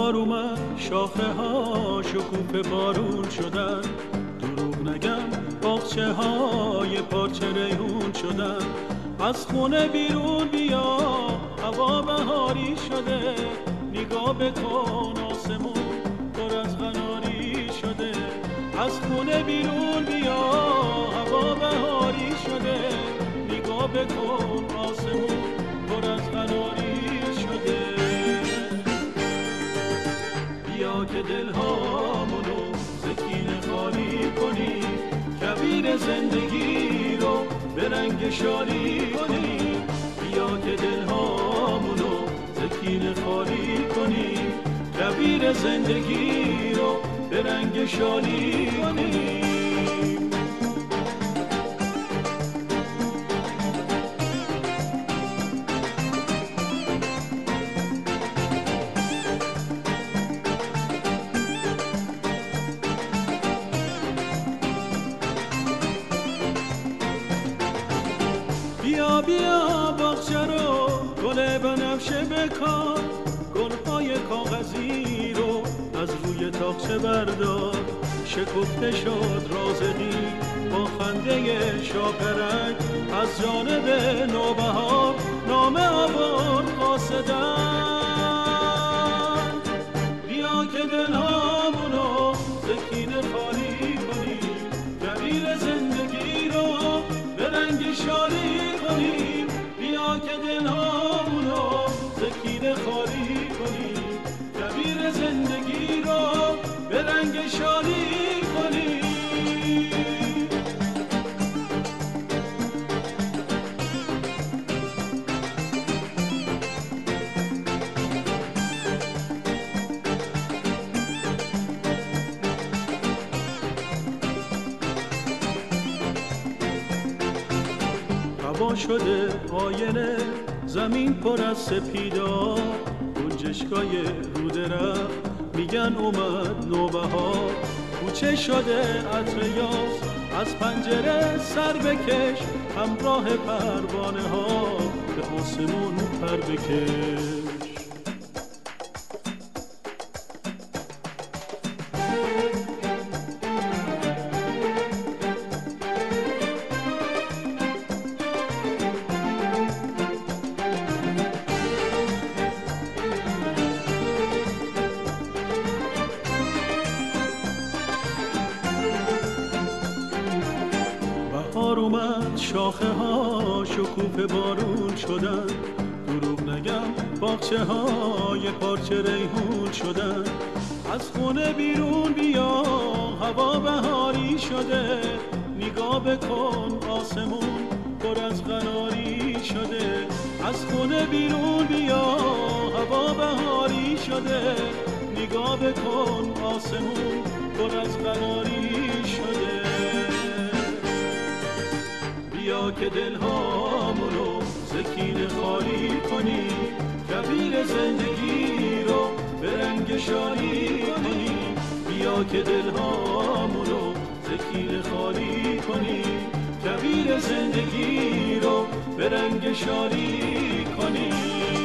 بهار اومد شاخه ها شکوفه بارون شدن، دروغ نگم باغچه های پارچه ریحون شدن. از خونه بیرون بیا هوا بهاری شده، نگاه بکن آسمون پر از قناری شده. از خونه بیرون بیا هوا بهاری شده، نگاه بکن آسمون پر از قناری شده. بیا که دلهامونو سکینه خالی کنی، کبیر زندگی رو به رنگ شالی کنی. بیا که دلهامونو سکینه خالی کنی، کبیر زندگی رو به رنگ شالی کنی. بیا بیا باغچه رو گل بنفشه بکار، گلهای کاغذی رو از روی تاقچه بردار. شکفته شد رازقی با خنده شاپرک، از جانب نوبهار نامه آورد قاصدک. بیا که دلهامونو سکینه خالی کنی، کبیر زندگی رو به رنگ شالی کنیم. بیا که دلهامونو سکینه خالی کنیم، کبیر زندگی رو به رنگ شالی کنیم. هوا شده آینه، زمین پر از سپیدا، گنجشگاه رود رفت میگن اومد نوبهار. کوچه شده عطر یاس، از پنجره سر بکش، همراه پروانه ها به آسمون پر بکش. بهار اومد شاخه ها شکوفه بارون شدن، دروغ نگم باغچه های پارچه ریحون شدن. از خونه بیرون بیا هوا بهاری شده، نگاه بکن آسمون پر از قناری شده. از خونه بیرون بیا هوا بهاری شده، نگاه بکن آسمون پر از قناری شده. بیا که دلهامونو سکینه خالی کنی، کبیر زندگی رو به رنگ شالی کنی. بیا که دلهامونو سکینه خالی کنی، کبیر زندگی رو به رنگ شالی کنی.